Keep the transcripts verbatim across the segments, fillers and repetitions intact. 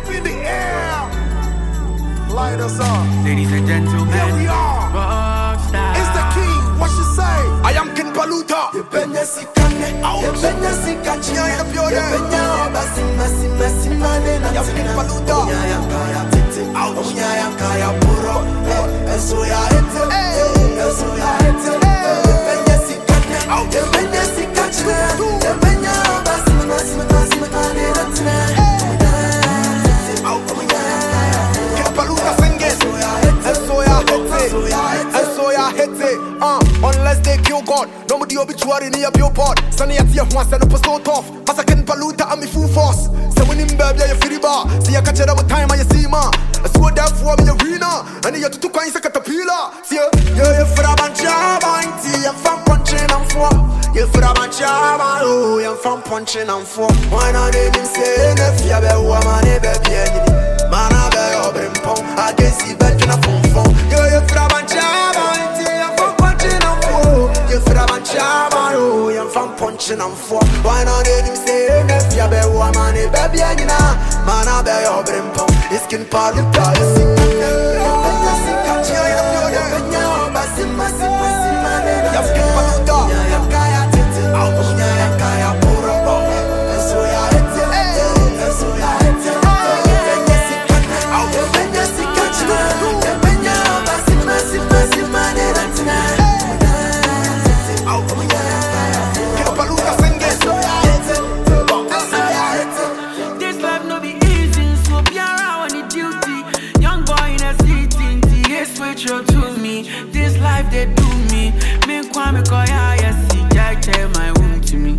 up in the air. Light us up. Ladies and gentlemen, here we are. Rockstar. It's the king. What you say? I am King Paluta. You benya sikane, you benya sikachi, you benya obasi masi masi mane na King Paluta. Unya yankaya tete, unya yankaya puro. Eso ya hete, eso ya hete. You benya sikane, you benya sikachi, you benya obasi masi masi mane na tene. King Paluta singing. Eso ya hete, eso ya hete. Uh, unless they kill God, nobody obituary in your billboard. Sunny at your once and up so tough. Masakin Paluta and me full force. So when him baby, you feel the bar. See you catch it up with time and you see ma. I swear that for me arena. And you two coins a caterpillar. See you, you for a bunch of bounty, you from punching and four. You for a bunch of oh, you from punching and four. Why not they been saying if you be woman, baby, man, I be your brim pong. I can see better than a phone phone. You for a bunch of bounty, you from punching and four. You for a bunch of oh, you from punching and four. Why not they been saying if you be woman, baby, man, I be your brim pong. It's King Paluta, you see. To me, this life they do me. Me kwame koya ya si Jack tell my womb to me.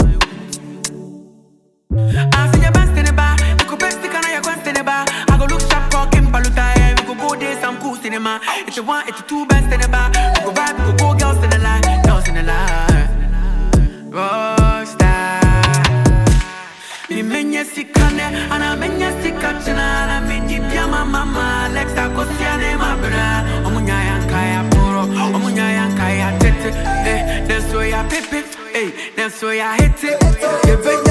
I see your best in the bar, you go best can I quest in the bar. I go look sharp call King Paluta, yeah, we go go there some cool cinema. It's the one, it's the two best in the bar. We go vibe, we go go girls in the line, girls in the line. Rockstar. Me menya sikane, ana menya sikachana, ana menji pia mama, Alexa kosiane ma bra. Omunya yankaya puro, omunya yankaya tete. Eh, that's why I pip it. Eh, that's why I hit it.